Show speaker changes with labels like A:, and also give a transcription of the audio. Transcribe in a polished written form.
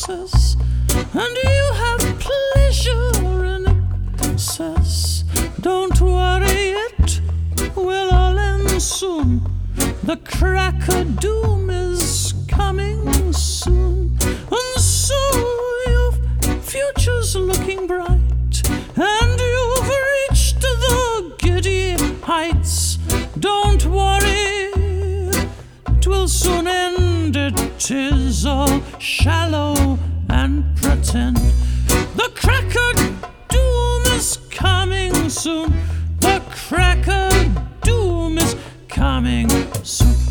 A: success, and you have pleasure in excess. Don't worry, it will all end soon. The crack of doom is coming soon, and so your future's looking bright, and you've reached the giddy heights. Don't worry, it will soon end. It is all shallow and pretend. The crack of doom is coming soon. The crack of doom is coming soon.